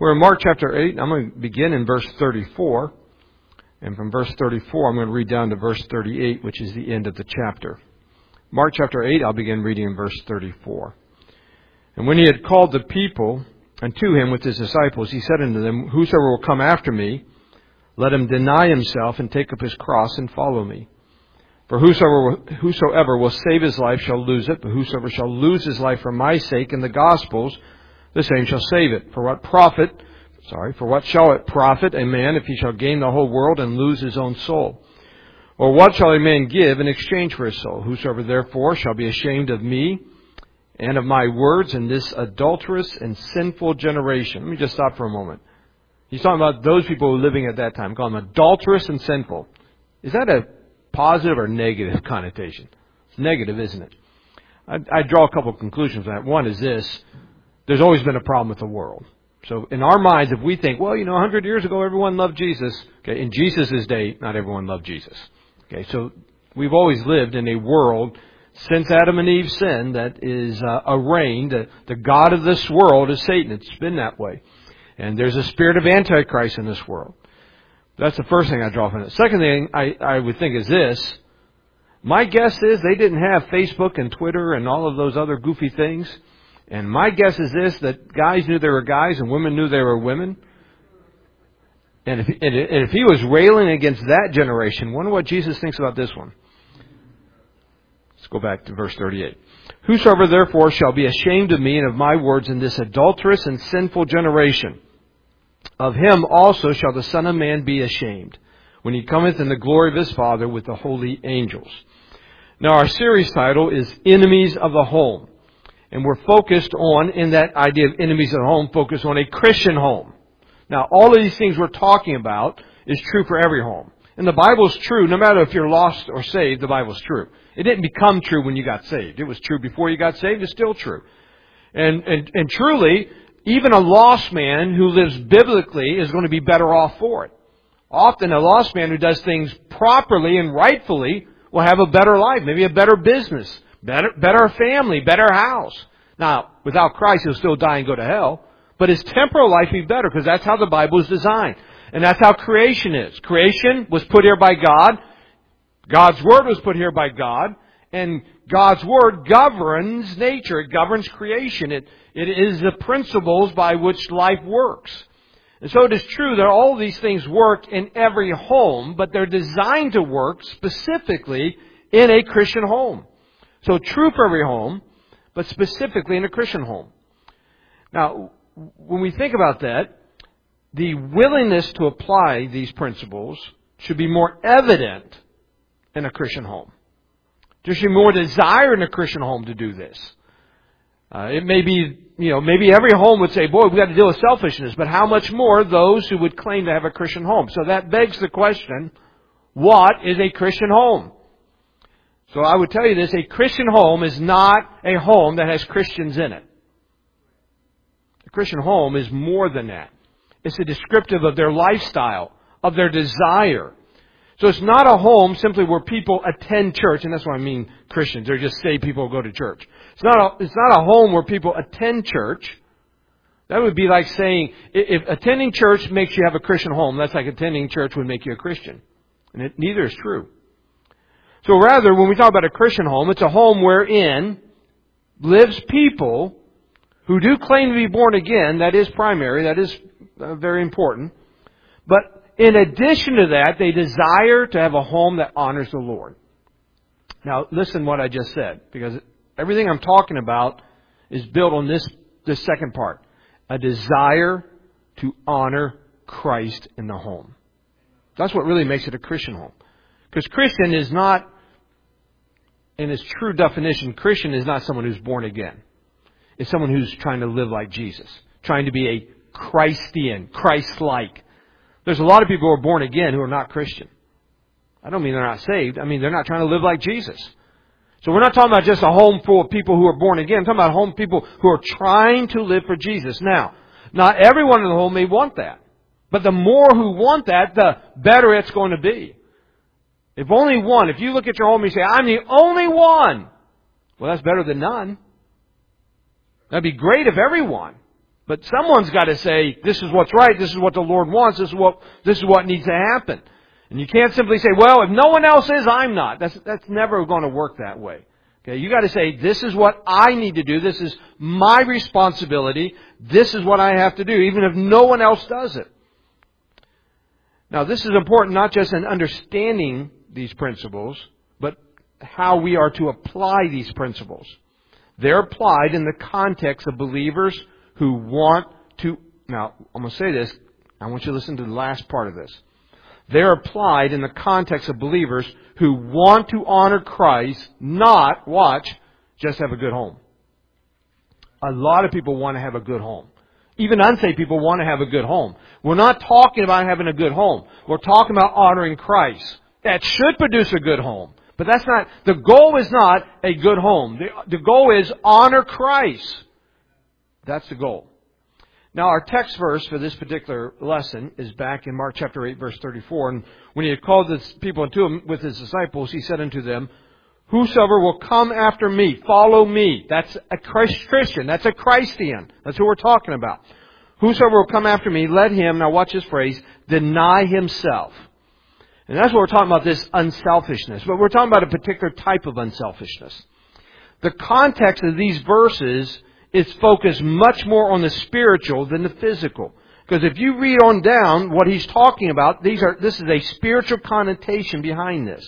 We're in Mark chapter 8. I'm going to begin in verse 34. And from verse 34, I'm going to read down to verse 38, which is the end of the chapter. Mark chapter 8, I'll begin reading in verse 34. And when he had called the people unto him with his disciples, he said unto them, Whosoever will come after me, let him deny himself and take up his cross and follow me. For whosoever will save his life shall lose it, but whosoever shall lose his life for my sake and the gospel's, the same shall save it. For what shall it profit a man if he shall gain the whole world and lose his own soul? Or what shall a man give in exchange for his soul? Whosoever therefore shall be ashamed of me and of my words in this adulterous and sinful generation. Let me just stop for a moment. He's talking about those people who were living at that time. Call them adulterous and sinful. Is that a positive or negative connotation? It's negative, isn't it? I draw a couple of conclusions from that. One is this. There's always been a problem with the world. So in our minds, if we think, 100 years ago everyone loved Jesus. Okay, in Jesus' day, not everyone loved Jesus. Okay, so we've always lived in a world since Adam and Eve sinned that is arraigned. The God of this world is Satan. It's been that way. And there's a spirit of Antichrist in this world. That's the first thing I draw from it. Second thing I would think is this. My guess is they didn't have Facebook and Twitter and all of those other goofy things. And my guess is this, that guys knew they were guys and women knew they were women. And if he was railing against that generation, wonder what Jesus thinks about this one. Let's go back to verse 38. Whosoever therefore shall be ashamed of me and of my words in this adulterous and sinful generation, of him also shall the Son of Man be ashamed, when he cometh in the glory of his Father with the holy angels. Now our series title is Enemies of the Home. And we're focused on, in that idea of enemies of the home, focused on a Christian home. Now, all of these things we're talking about is true for every home. And the Bible's true, no matter if you're lost or saved, the Bible's true. It didn't become true when you got saved. It was true before you got saved. It's still true. And truly, even a lost man who lives biblically is going to be better off for it. Often a lost man who does things properly and rightfully will have a better life, maybe a better business, better family, better house. Now, without Christ, he'll still die and go to hell. But his temporal life will be better because that's how the Bible is designed. And that's how creation is. Creation was put here by God. God's Word was put here by God. And God's Word governs nature. It governs creation. It is the principles by which life works. And so it is true that all of these things work in every home, but they're designed to work specifically in a Christian home. So true for every home, but specifically in a Christian home. Now, when we think about that, the willingness to apply these principles should be more evident in a Christian home. There should be more desire in a Christian home to do this. It may be, maybe every home would say, boy, we've got to deal with selfishness, but how much more those who would claim to have a Christian home? So that begs the question, what is a Christian home? So I would tell you this, a Christian home is not a home that has Christians in it. A Christian home is more than that. It's a descriptive of their lifestyle, of their desire. So it's not a home simply where people attend church, and that's what I mean Christians. They're just saved people who go to church. It's not a home where people attend church. That would be like saying, if attending church makes you have a Christian home, that's like attending church would make you a Christian. And neither is true. So rather, when we talk about a Christian home, it's a home wherein lives people who do claim to be born again. That is primary. That is very important. But in addition to that, they desire to have a home that honors the Lord. Now, listen what I just said, because everything I'm talking about is built on this second part. A desire to honor Christ in the home. That's what really makes it a Christian home. Because Christian is not, in its true definition, Christian is not someone who's born again. It's someone who's trying to live like Jesus. Trying to be a Christian, Christ-like. There's a lot of people who are born again who are not Christian. I don't mean they're not saved. I mean they're not trying to live like Jesus. So we're not talking about just a home full of people who are born again. I'm talking about a home of people who are trying to live for Jesus. Now, not everyone in the home may want that. But the more who want that, the better it's going to be. If only one, if you look at your home and you say, I'm the only one. Well, that's better than none. That'd be great if everyone. But someone's got to say, this is what's right, this is what the Lord wants, this is what needs to happen. And you can't simply say, well, if no one else is, I'm not. That's never going to work that way. Okay, you got to say, this is what I need to do, this is my responsibility, this is what I have to do, even if no one else does it. Now, this is important not just in understanding these principles, but how we are to apply these principles. They're applied in the context of believers who want to... Now, I'm going to say this. I want you to listen to the last part of this. They're applied in the context of believers who want to honor Christ, not, watch, just have a good home. A lot of people want to have a good home. Even unsaved people want to have a good home. We're not talking about having a good home. We're talking about honoring Christ. That should produce a good home. But that's not, the goal is not a good home. The goal is honor Christ. That's the goal. Now our text verse for this particular lesson is back in Mark chapter 8 verse 34. And when he had called the people unto him with his disciples, he said unto them, whosoever will come after me, follow me. That's a Christian. That's a Christian. That's who we're talking about. Whosoever will come after me, let him, now watch this phrase, deny himself. And that's what we're talking about, this unselfishness. But we're talking about a particular type of unselfishness. The context of these verses is focused much more on the spiritual than the physical. Because if you read on down what he's talking about, this is a spiritual connotation behind this.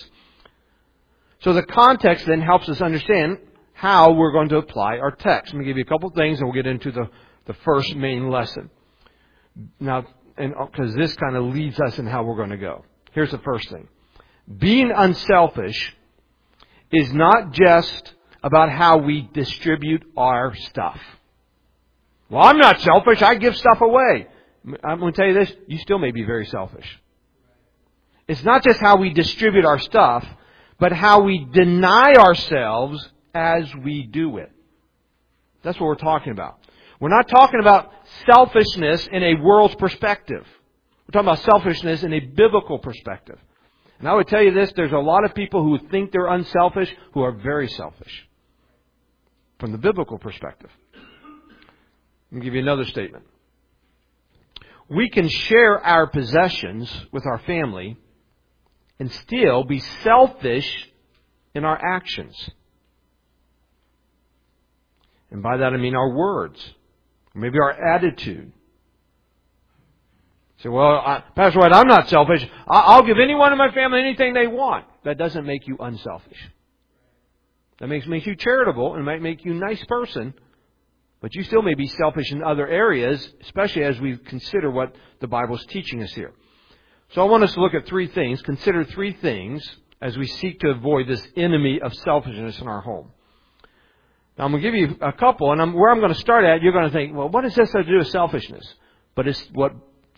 So the context then helps us understand how we're going to apply our text. Let me give you a couple of things and we'll get into the first main lesson. Now, because this kind of leads us in how we're going to go. Here's the first thing. Being unselfish is not just about how we distribute our stuff. Well, I'm not selfish. I give stuff away. I'm going to tell you this. You still may be very selfish. It's not just how we distribute our stuff, but how we deny ourselves as we do it. That's what we're talking about. We're not talking about selfishness in a world's perspective. We're talking about selfishness in a biblical perspective. And I would tell you this, there's a lot of people who think they're unselfish who are very selfish from the biblical perspective. Let me give you another statement. We can share our possessions with our family and still be selfish in our actions. And by that I mean our words, maybe our attitude. Say, well, Pastor White, I'm not selfish. I'll give anyone in my family anything they want. That doesn't make you unselfish. That makes you charitable and might make you a nice person. But you still may be selfish in other areas, especially as we consider what the Bible is teaching us here. So I want us to look at three things, consider three things as we seek to avoid this enemy of selfishness in our home. Now I'm going to give you a couple, and where I'm going to start at, you're going to think, well, what does this have to do with selfishness? But it's what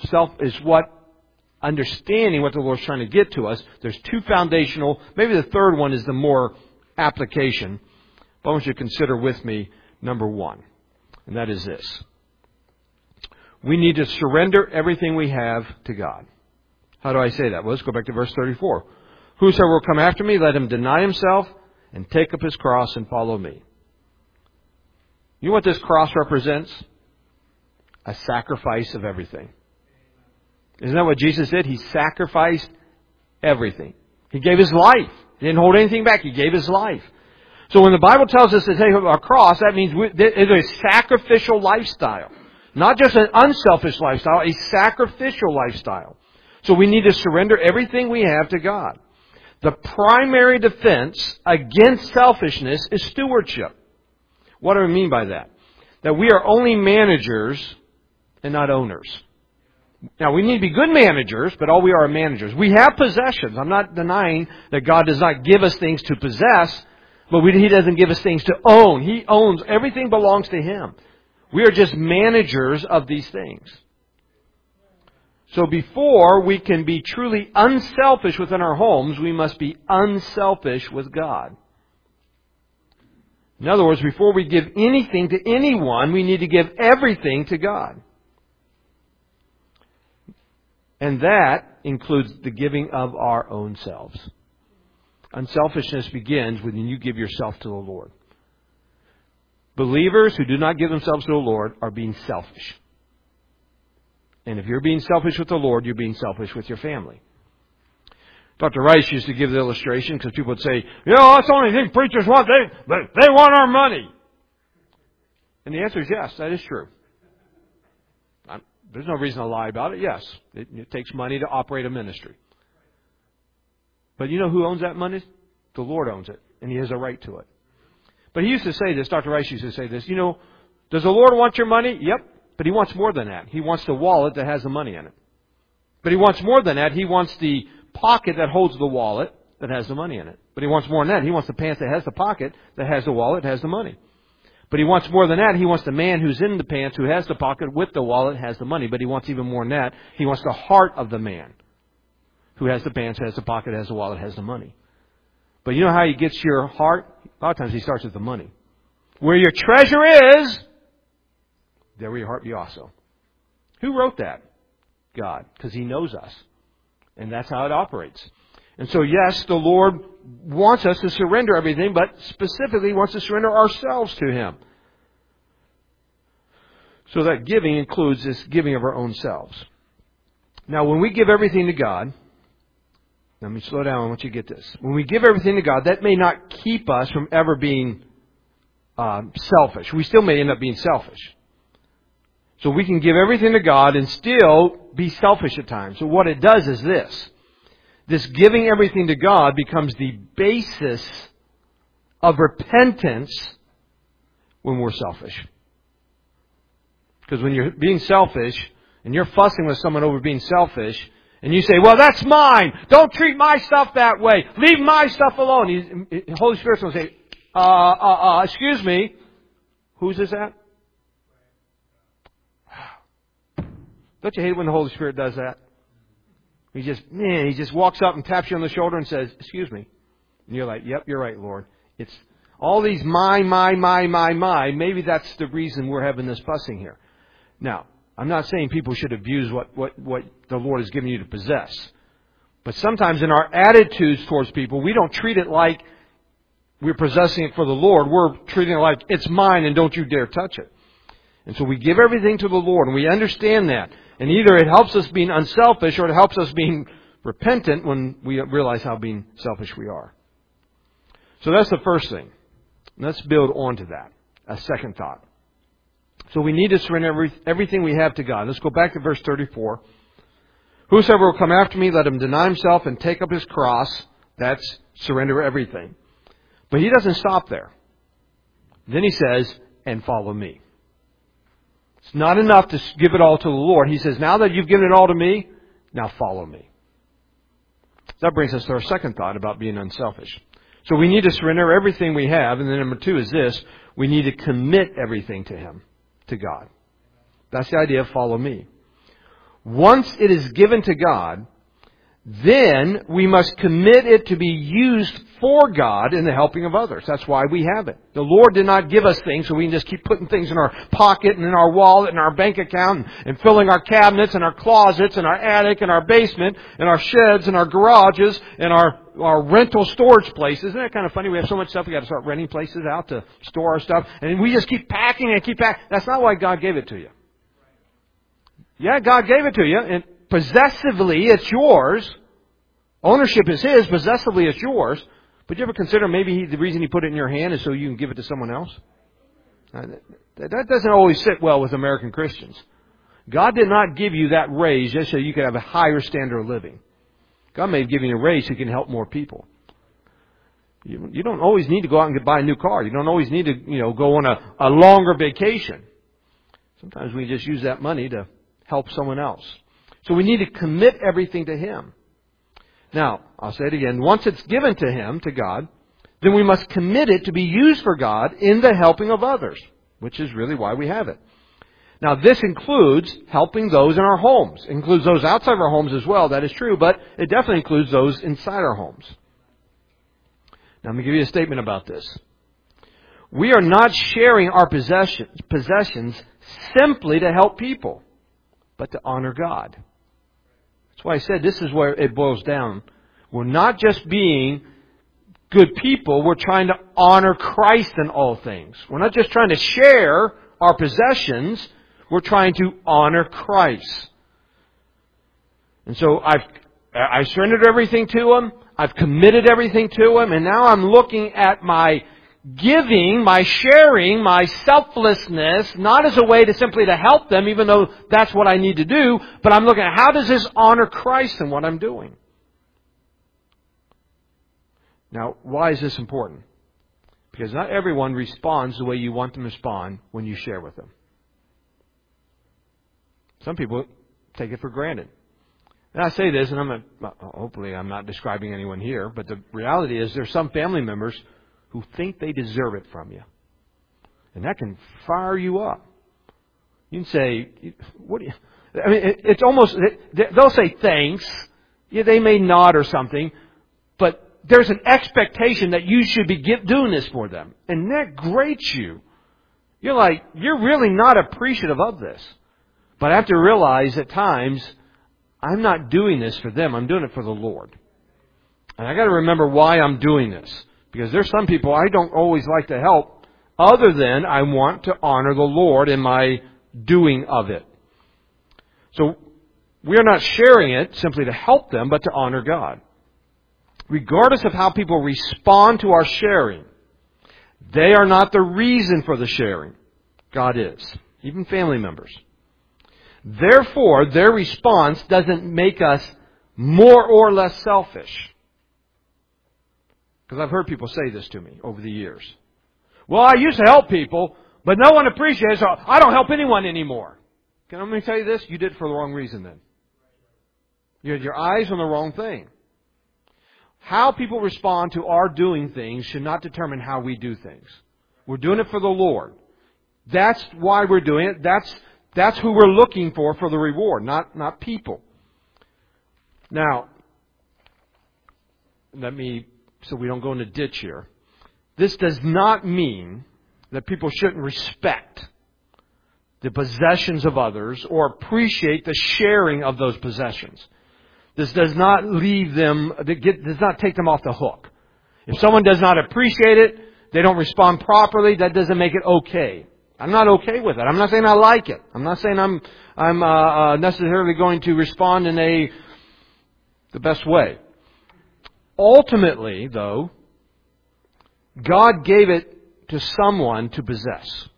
understanding what the Lord's trying to get to us. There's two foundational, maybe the third one is the more application. But I want you to consider with me number one, and that is this. We need to surrender everything we have to God. How do I say that? Well, let's go back to verse 34. Whosoever will come after me, let him deny himself and take up his cross and follow me. You know what this cross represents? A sacrifice of everything. Isn't that what Jesus did? He sacrificed everything. He gave His life. He didn't hold anything back. He gave His life. So when the Bible tells us to take up our cross, that means it's a sacrificial lifestyle. Not just an unselfish lifestyle, a sacrificial lifestyle. So we need to surrender everything we have to God. The primary defense against selfishness is stewardship. What do I mean by that? That we are only managers and not owners. Now, we need to be good managers, but all we are managers. We have possessions. I'm not denying that God does not give us things to possess, but He doesn't give us things to own. He owns. Everything belongs to Him. We are just managers of these things. So before we can be truly unselfish within our homes, we must be unselfish with God. In other words, before we give anything to anyone, we need to give everything to God. And that includes the giving of our own selves. Unselfishness begins when you give yourself to the Lord. Believers who do not give themselves to the Lord are being selfish. And if you're being selfish with the Lord, you're being selfish with your family. Dr. Rice used to give the illustration because people would say, that's the only thing preachers want. They want our money. And the answer is yes, that is true. There's no reason to lie about it. Yes, it takes money to operate a ministry. But you know who owns that money? The Lord owns it, and He has a right to it. But he used to say this, Dr. Rice used to say this, does the Lord want your money? Yep, but He wants more than that. He wants the wallet that has the money in it. But He wants more than that. He wants the pocket that holds the wallet that has the money in it. But He wants more than that. He wants the pants that has the pocket that has the wallet that has the money. But He wants more than that. He wants the man who's in the pants, who has the pocket with the wallet, has the money. But He wants even more than that. He wants the heart of the man who has the pants, has the pocket, has the wallet, has the money. But you know how He gets your heart? A lot of times He starts with the money. Where your treasure is, there will your heart be also. Who wrote that? God, because He knows us. And that's how it operates. And so, yes, the Lord wants us to surrender everything, but specifically wants to surrender ourselves to Him. So that giving includes this giving of our own selves. Now, when we give everything to God, let me slow down, I want you to get this. When we give everything to God, that may not keep us from ever being selfish. We still may end up being selfish. So we can give everything to God and still be selfish at times. So what it does is this. This giving everything to God becomes the basis of repentance when we're selfish. Because when you're being selfish and you're fussing with someone over being selfish, and you say, well, that's mine. Don't treat my stuff that way. Leave my stuff alone. The Holy Spirit's going to say, excuse me. Whose is that? Don't you hate when the Holy Spirit does that? He just walks up and taps you on the shoulder and says, excuse me. And you're like, yep, you're right, Lord. It's all these my. Maybe that's the reason we're having this fussing here. Now, I'm not saying people should abuse what the Lord has given you to possess. But sometimes in our attitudes towards people, we don't treat it like we're possessing it for the Lord. We're treating it like it's mine and don't you dare touch it. And so we give everything to the Lord, and we understand that. And either it helps us being unselfish or it helps us being repentant when we realize how being selfish we are. So that's the first thing. Let's build on to that. A second thought. So we need to surrender everything we have to God. Let's go back to verse 34. Whosoever will come after me, let him deny himself and take up his cross. That's surrender everything. But He doesn't stop there. Then He says, and follow me. It's not enough to give it all to the Lord. He says, now that you've given it all to me, now follow me. That brings us to our second thought about being unselfish. So we need to surrender everything we have. And then number two is this. We need to commit everything to Him, to God. That's the idea of follow me. Once it is given to God, then we must commit it to be used for God in the helping of others. That's why we have it. The Lord did not give us things so we can just keep putting things in our pocket and in our wallet and our bank account and filling our cabinets and our closets and our attic and our basement and our sheds and our garages and our rental storage places. Isn't that kind of funny? We have so much stuff, we got to start renting places out to store our stuff. And we just keep packing and keep packing. That's not why God gave it to you. Yeah, God gave it to you, and possessively it's yours. Ownership is His, possessively it's yours. But you ever consider maybe the reason He put it in your hand is so you can give it to someone else? That doesn't always sit well with American Christians. God did not give you that raise just so you could have a higher standard of living. God may have given you a raise so you can help more people. You don't always need to go out and buy a new car. You don't always need to go on a longer vacation. Sometimes we just use that money to help someone else. So we need to commit everything to Him. Now, I'll say it again. Once it's given to Him, to God, then we must commit it to be used for God in the helping of others, which is really why we have it. Now, this includes helping those in our homes. It includes those outside of our homes as well, that is true, but it definitely includes those inside our homes. Now, let me give you a statement about this. We are not sharing our possessions simply to help people, but to honor God. That's why I said this is where it boils down. We're not just being good people, we're trying to honor Christ in all things. We're not just trying to share our possessions. We're trying to honor Christ. And so I surrendered everything to Him. I've committed everything to Him. And now I'm looking at my giving, my sharing, my selflessness, not as a way to simply to help them, even though that's what I need to do, but I'm looking at how does this honor Christ in what I'm doing? Now, why is this important? Because not everyone responds the way you want them to respond when you share with them. Some people take it for granted. And I say this, and hopefully I'm not describing anyone here, but the reality is there's some family members who think they deserve it from you. And that can fire you up. You can say, what do you... I mean, it's almost... They'll say thanks. Yeah, they may nod or something, but there's an expectation that you should be doing this for them. And that grates you. You're like, you're really not appreciative of this. But I have to realize at times, I'm not doing this for them. I'm doing it for the Lord. And I got to remember why I'm doing this. Because there's some people I don't always like to help, other than I want to honor the Lord in my doing of it. So we are not sharing it simply to help them, but to honor God. Regardless of how people respond to our sharing, they are not the reason for the sharing. God is. Even family members. Therefore, their response doesn't make us more or less selfish. Because I've heard people say this to me over the years. Well, I used to help people, but no one appreciates it, so I don't help anyone anymore. Can I tell you this? You did it for the wrong reason then. You had your eyes on the wrong thing. How people respond to our doing things should not determine how we do things. We're doing it for the Lord. That's why we're doing it. That's who we're looking for the reward, not people. Now, so we don't go in a ditch here. This does not mean that people shouldn't respect the possessions of others or appreciate the sharing of those possessions. This does not does not take them off the hook. If someone does not appreciate it, they don't respond properly, that doesn't make it okay. I'm not okay with it. I'm not saying I like it. I'm not saying I'm necessarily going to respond in the best way. Ultimately, though, God gave it to someone to possess.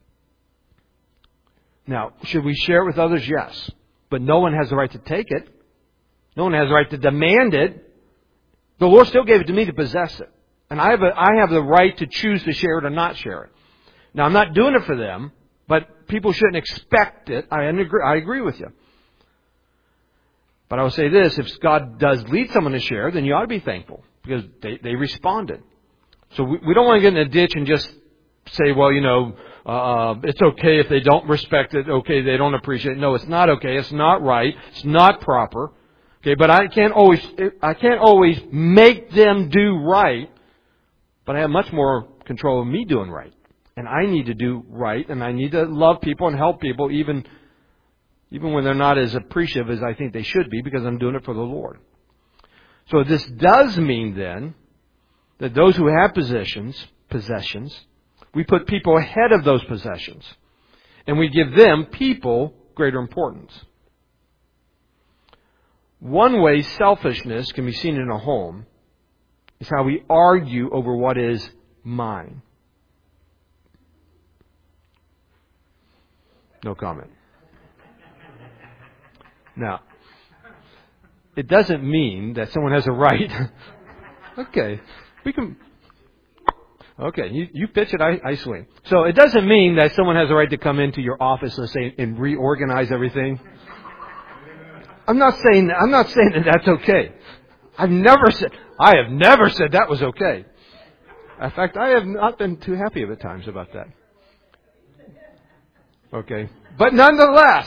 Now, should we share it with others? Yes. But no one has the right to take it. No one has the right to demand it. The Lord still gave it to me to possess it. And I have the right to choose to share it or not share it. Now, I'm not doing it for them, but people shouldn't expect it. I agree with you. But I will say this, if God does lead someone to share, then you ought to be thankful because they responded. So we don't want to get in a ditch and just say, well, it's okay if they don't respect it. Okay, they don't appreciate it. No, it's not okay. It's not right. It's not proper. Okay, but I can't always make them do right. But I have much more control of me doing right. And I need to do right. And I need to love people and help people even when they're not as appreciative as I think they should be because I'm doing it for the Lord. So this does mean then that those who have possessions, we put people ahead of those possessions. And we give them, people, greater importance. One way selfishness can be seen in a home is how we argue over what is mine. No comment. Now, it doesn't mean that someone has a right. Okay, we can. Okay, you pitch it, I swing. So it doesn't mean that someone has a right to come into your office and reorganize everything. I'm not saying that that's okay. I have never said that was okay. In fact, I have not been too happy at times about that. Okay, but nonetheless,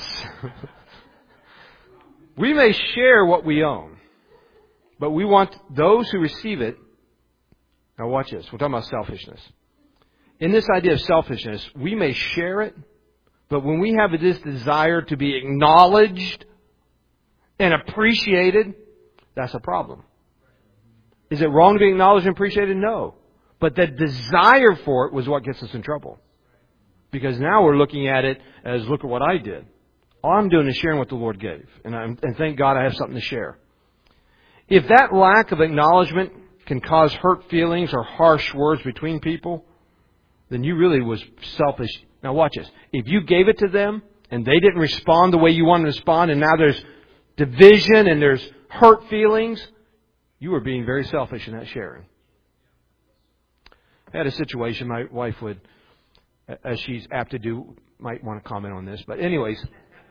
we may share what we own, but we want those who receive it. Now watch this. We're talking about selfishness. In this idea of selfishness, we may share it, but when we have this desire to be acknowledged and appreciated, that's a problem. Is it wrong to be acknowledged and appreciated? No. But the desire for it was what gets us in trouble. Because now we're looking at it as, look at what I did. All I'm doing is sharing what the Lord gave. And thank God I have something to share. If that lack of acknowledgement can cause hurt feelings or harsh words between people, then you really was selfish. Now watch this. If you gave it to them and they didn't respond the way you wanted to respond, and now there's division and there's hurt feelings, you were being very selfish in that sharing. I had a situation my wife would, as she's apt to do, might want to comment on this. But anyways,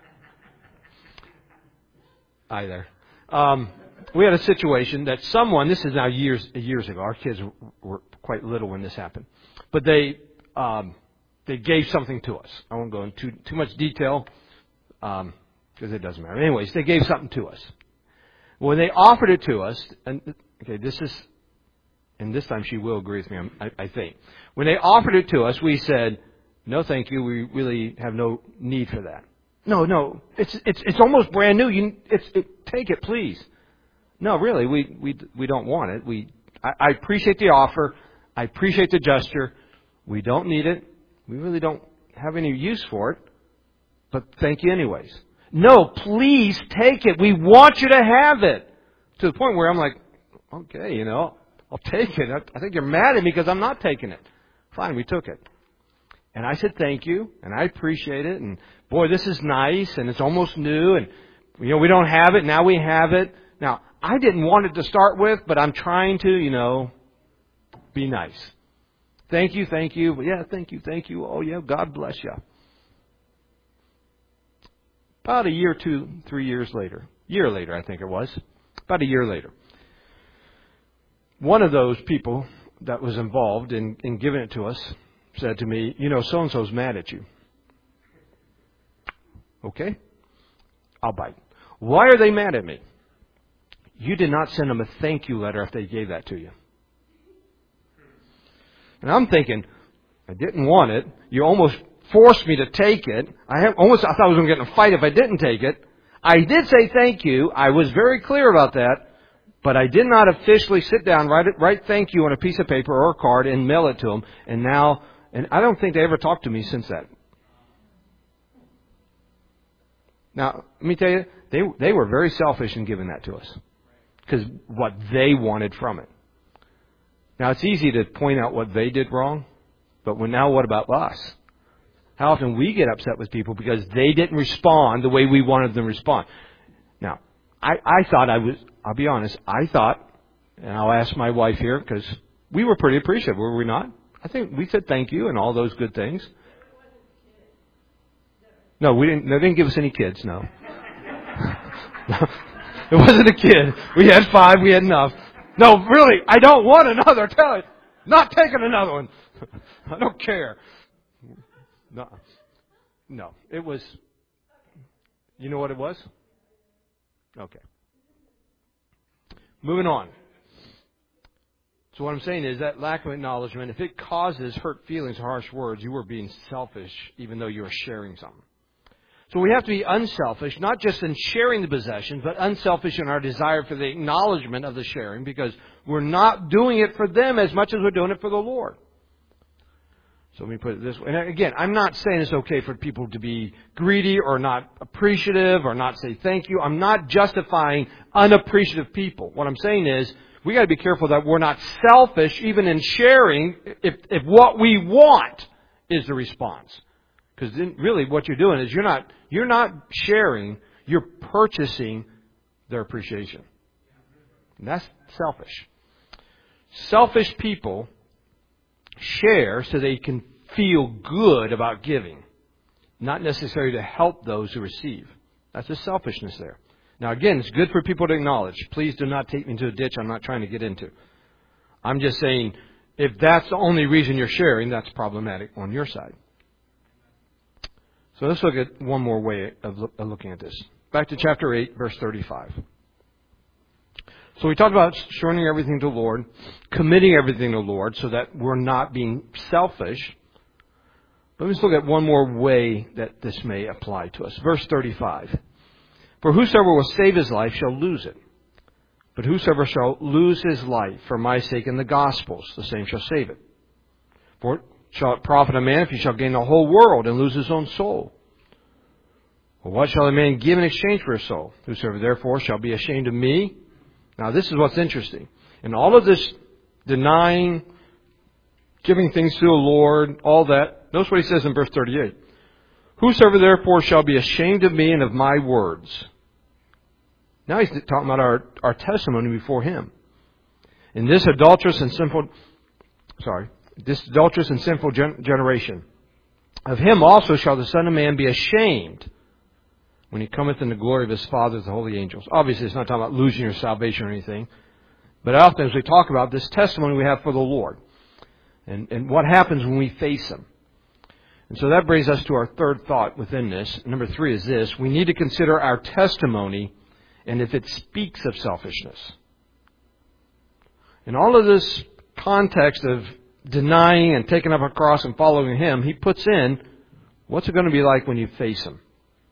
hi there. We had a situation that someone, this is now years ago, our kids were quite little when this happened, but they gave something to us. I won't go into too much detail because it doesn't matter. Anyways, they gave something to us. When they offered it to us, and okay, and this time she will agree with me, I think. When they offered it to us, we said, no, thank you. We really have no need for that. No, it's almost brand new. Take it, please. No, really, we don't want it. I appreciate the offer. I appreciate the gesture. We don't need it. We really don't have any use for it. But thank you anyways. No, please take it. We want you to have it. To the point where I'm like, okay, I'll take it. I think you're mad at me because I'm not taking it. Fine, we took it. And I said thank you, and I appreciate it. And boy, this is nice, and it's almost new, and we don't have it. Now we have it. Now, I didn't want it to start with, but I'm trying to, be nice. Thank you. Yeah, thank you. Oh, yeah, God bless you. About a year, 3 years later. Year later, I think it was. About a year later. One of those people that was involved in giving it to us said to me, so-and-so's mad at you. Okay? I'll bite. Why are they mad at me? You did not send them a thank you letter if they gave that to you. And I'm thinking, I didn't want it. You almost forced me to take it. I thought I was going to get in a fight if I didn't take it. I did say thank you. I was very clear about that. But I did not officially sit down, write thank you on a piece of paper or a card and mail it to them. And I don't think they ever talked to me since that. Now, let me tell you, they were very selfish in giving that to us. Because what they wanted from it. Now, it's easy to point out what they did wrong. But now what about us? How often we get upset with people because they didn't respond the way we wanted them to respond. Now, I thought I'll be honest, and I'll ask my wife here, because we were pretty appreciative, were we not? I think we said thank you and all those good things. No, they didn't give us any kids, no. It wasn't a kid. We had 5, we had enough. No, really, I don't want another, tell you. Not taking another one. I don't care. No, it was, you know what it was? Okay. Moving on. So what I'm saying is that lack of acknowledgement, if it causes hurt feelings or harsh words, you were being selfish even though you were sharing something. So we have to be unselfish, not just in sharing the possessions, but unselfish in our desire for the acknowledgement of the sharing, because we're not doing it for them as much as we're doing it for the Lord. So let me put it this way. And again, I'm not saying it's okay for people to be greedy or not appreciative or not say thank you. I'm not justifying unappreciative people. What I'm saying is we got to be careful that we're not selfish even in sharing if what we want is the response. Because then really what you're doing is you're not sharing, you're purchasing their appreciation. And that's selfish. Selfish people share so they can feel good about giving, not necessarily to help those who receive. That's the selfishness there. Now again, it's good for people to acknowledge. Please do not take me into a ditch I'm not trying to get into. I'm just saying, if that's the only reason you're sharing, that's problematic on your side. So let's look at one more way of looking at this. Back to chapter 8, verse 35. So we talked about surrendering everything to the Lord, committing everything to the Lord so that we're not being selfish. But let's look at one more way that this may apply to us. Verse 35. For whosoever will save his life shall lose it. But whosoever shall lose his life for my sake and the gospel's, the same shall save it. For shall it profit a man if he shall gain the whole world and lose his own soul? Well, what shall a man give in exchange for his soul? Whosoever therefore shall be ashamed of me. Now this is what's interesting. In all of this denying, giving things to the Lord, all that, notice what he says in verse 38. Whosoever therefore shall be ashamed of me and of my words. Now he's talking about our testimony before him. In this adulterous and sinful generation, of him also shall the Son of Man be ashamed when he cometh in the glory of his Father with the holy angels. Obviously, it's not talking about losing your salvation or anything. But often as we talk about this testimony we have for the Lord and what happens when we face him. And so that brings us to our third thought within this. Number 3 is this. We need to consider our testimony and if it speaks of selfishness. In all of this context of denying and taking up a cross and following him, he puts in, what's it going to be like when you face him?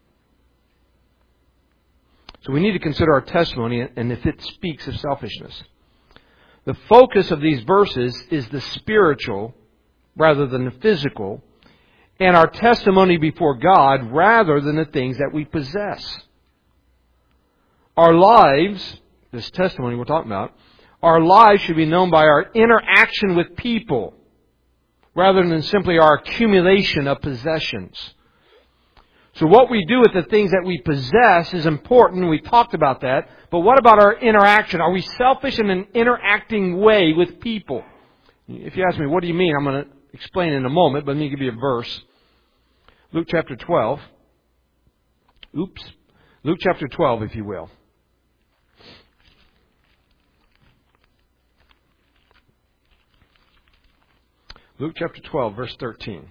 So we need to consider our testimony and if it speaks of selfishness. The focus of these verses is the spiritual rather than the physical, and our testimony before God rather than the things that we possess. Our lives, this testimony we're talking about, our lives should be known by our interaction with people rather than simply our accumulation of possessions. So what we do with the things that we possess is important. We talked about that. But what about our interaction? Are we selfish in an interacting way with people? If you ask me, what do you mean? I'm going to explain in a moment, but let me give you a verse. Luke chapter 12. Luke chapter 12, if you will. Luke chapter 12, verse 13.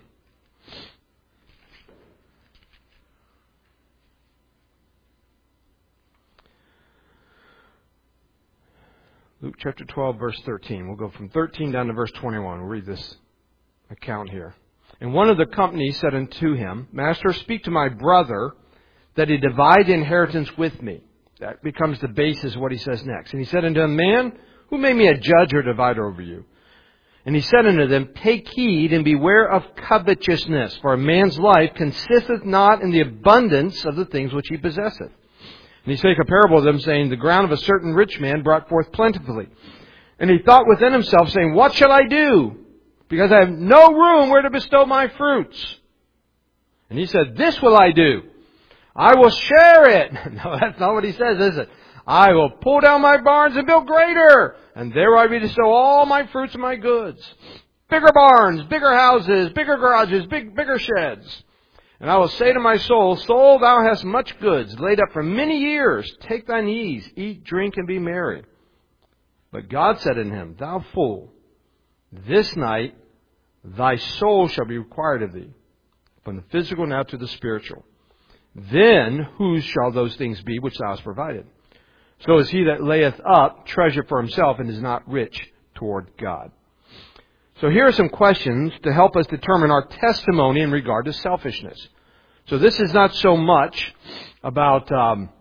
Luke chapter 12, verse 13. We'll go from 13 down to verse 21. We'll read this account here. And one of the company said unto him, Master, speak to my brother that he divide the inheritance with me. That becomes the basis of what he says next. And he said unto him, Man, who made me a judge or divider over you? And he said unto them, Take heed and beware of covetousness, for a man's life consisteth not in the abundance of the things which he possesseth. And he spake a parable of them, saying, The ground of a certain rich man brought forth plentifully. And he thought within himself, saying, What shall I do? Because I have no room where to bestow my fruits. And he said, This will I do. I will share it. No, that's not what he says, is it? I will pull down my barns and build greater, and there I will bestow all my fruits and my goods. Bigger barns, bigger houses, bigger garages, bigger sheds. And I will say to my soul, Soul, thou hast much goods laid up for many years. Take thine ease, eat, drink, and be merry. But God said unto him, Thou fool, this night thy soul shall be required of thee, from the physical now to the spiritual. Then whose shall those things be which thou hast provided? So is he that layeth up treasure for himself and is not rich toward God. So here are some questions to help us determine our testimony in regard to selfishness. So this is not so much about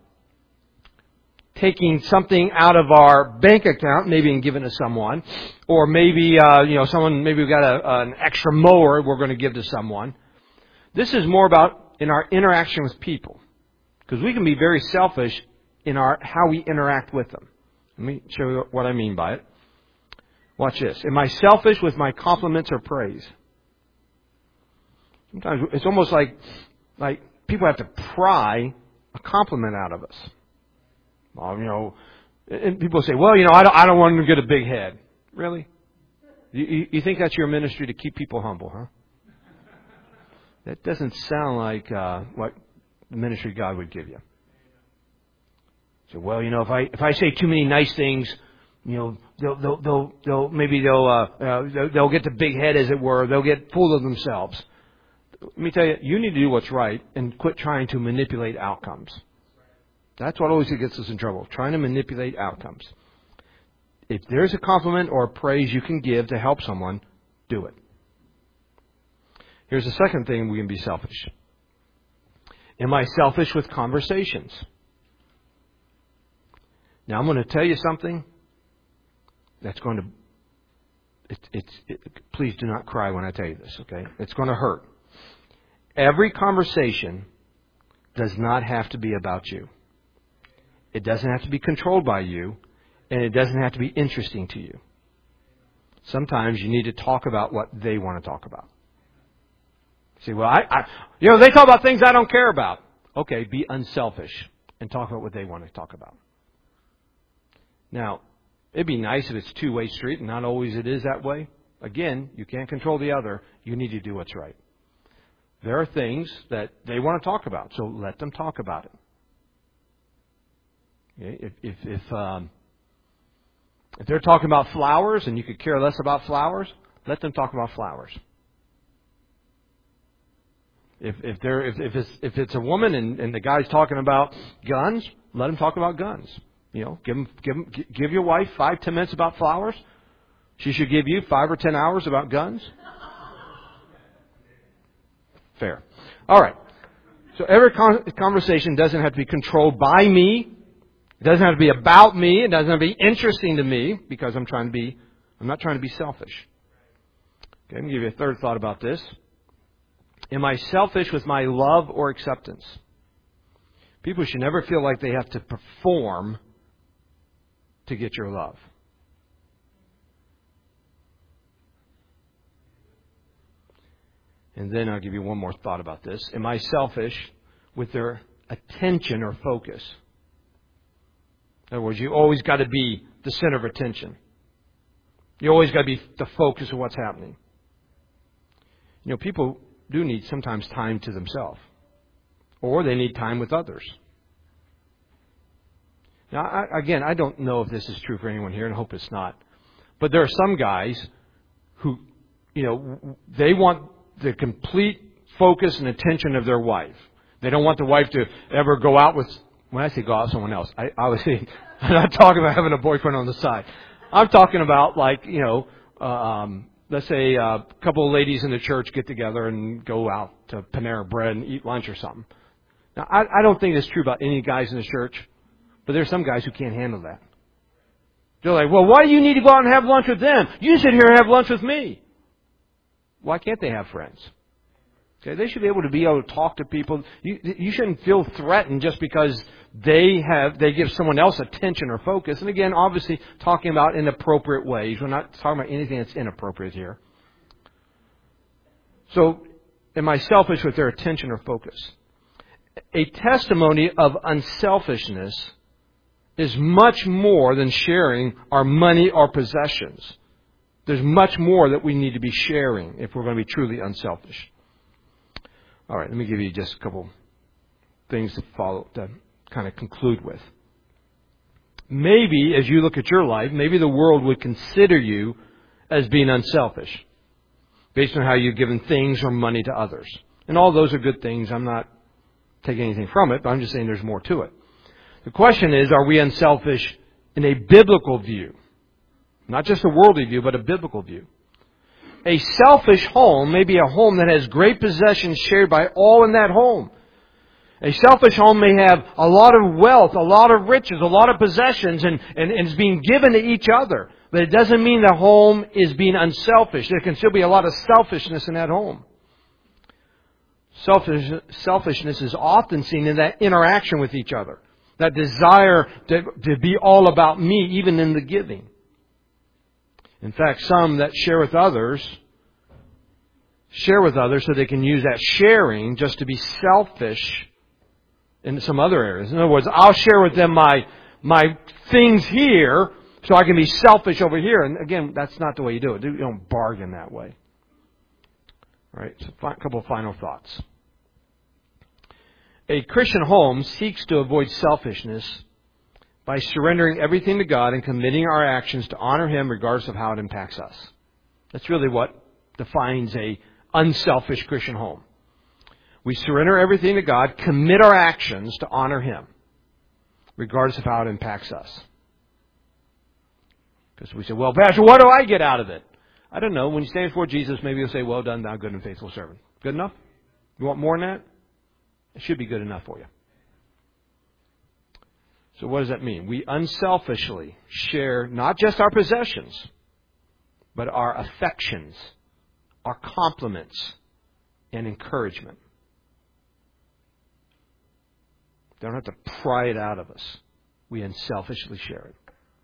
taking something out of our bank account, maybe and giving to someone, or maybe maybe we've got an extra mower we're going to give to someone. This is more about in our interaction with people, because we can be very selfish in how we interact with them. Let me show you what I mean by it. Watch this. Am I selfish with my compliments or praise? Sometimes it's almost like people have to pry a compliment out of us. Well, and people say, well, I don't want them to get a big head. Really? You think that's your ministry, to keep people humble, huh? That doesn't sound like what the ministry God would give you. So, well, if I say too many nice things, they'll get the big head, as it were. They'll get full of themselves. Let me tell you, you need to do what's right and quit trying to manipulate outcomes. That's what always gets us in trouble, trying to manipulate outcomes. If there's a compliment or a praise you can give to help someone, do it. Here's the second thing we can be selfish. Am I selfish with conversations? Now, I'm going to tell you something that's going to... please do not cry when I tell you this, okay? It's going to hurt. Every conversation does not have to be about you. It doesn't have to be controlled by you, and it doesn't have to be interesting to you. Sometimes you need to talk about what they want to talk about. See, well, they talk about things I don't care about. Okay, be unselfish and talk about what they want to talk about. Now, it'd be nice if it's a two-way street, and not always it is that way. Again, you can't control the other. You need to do what's right. There are things that they want to talk about, so let them talk about it. Okay? If they're talking about flowers and you could care less about flowers, let them talk about flowers. If it's a woman and the guy's talking about guns, let him talk about guns. Give your wife 5-10 minutes about flowers. She should give you 5 or 10 hours about guns. Fair. All right. So every conversation doesn't have to be controlled by me. It doesn't have to be about me. It doesn't have to be interesting to me because I'm not trying to be selfish. Okay, I'm going to give you a third thought about this. Am I selfish with my love or acceptance? People should never feel like they have to perform to get your love. And then I'll give you one more thought about this. Am I selfish with their attention or focus? In other words, you always got to be the center of attention. You always got to be the focus of what's happening. People do need sometimes time to themselves. Or they need time with others. Now, I don't know if this is true for anyone here, and I hope it's not. But there are some guys who, they want the complete focus and attention of their wife. They don't want the wife to ever go out with, when I say go out with someone else, I'm not talking about having a boyfriend on the side. I'm talking about let's say a couple of ladies in the church get together and go out to Panera Bread and eat lunch or something. Now, I don't think it's true about any guys in the church, but there's some guys who can't handle that. They're like, well, why do you need to go out and have lunch with them? You sit here and have lunch with me. Why can't they have friends? Okay, they should be able to talk to people. You shouldn't feel threatened just because they give someone else attention or focus. And again, obviously talking about inappropriate ways. We're not talking about anything that's inappropriate here. So, am I selfish with their attention or focus? A testimony of unselfishness is much more than sharing our money or possessions. There's much more that we need to be sharing if we're going to be truly unselfish. All right, let me give you just a couple things to kind of conclude with. Maybe, as you look at your life, maybe the world would consider you as being unselfish based on how you've given things or money to others. And all those are good things. I'm not taking anything from it, but I'm just saying there's more to it. The question is, are we unselfish in a biblical view? Not just a worldly view, but a biblical view. A selfish home may be a home that has great possessions shared by all in that home. A selfish home may have a lot of wealth, a lot of riches, a lot of possessions, and is being given to each other. But it doesn't mean the home is being unselfish. There can still be a lot of selfishness in that home. Selfishness is often seen in that interaction with each other. That desire to be all about me, even in the giving. In fact, some that share with others so they can use that sharing just to be selfish in some other areas. In other words, I'll share with them my things here so I can be selfish over here. And again, that's not the way you do it. You don't bargain that way. All right, so a couple of final thoughts. A Christian home seeks to avoid selfishness by surrendering everything to God and committing our actions to honor Him regardless of how it impacts us. That's really what defines a unselfish Christian home. We surrender everything to God, commit our actions to honor Him regardless of how it impacts us. Because we say, well, Pastor, what do I get out of it? I don't know. When you stand before Jesus, maybe He'll say, well done, thou good and faithful servant. Good enough? You want more than that? It should be good enough for you. So what does that mean? We unselfishly share not just our possessions, but our affections, our compliments, and encouragement. They don't have to pry it out of us. We unselfishly share it.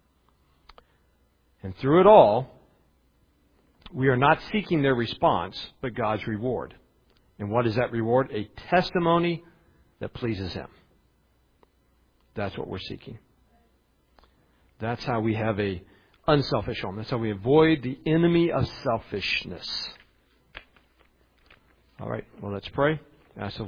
And through it all, we are not seeking their response, but God's reward. And what is that reward? A testimony that pleases Him. That's what we're seeking. That's how we have a unselfish home. That's how we avoid the enemy of selfishness. All right, well, let's pray. Ask the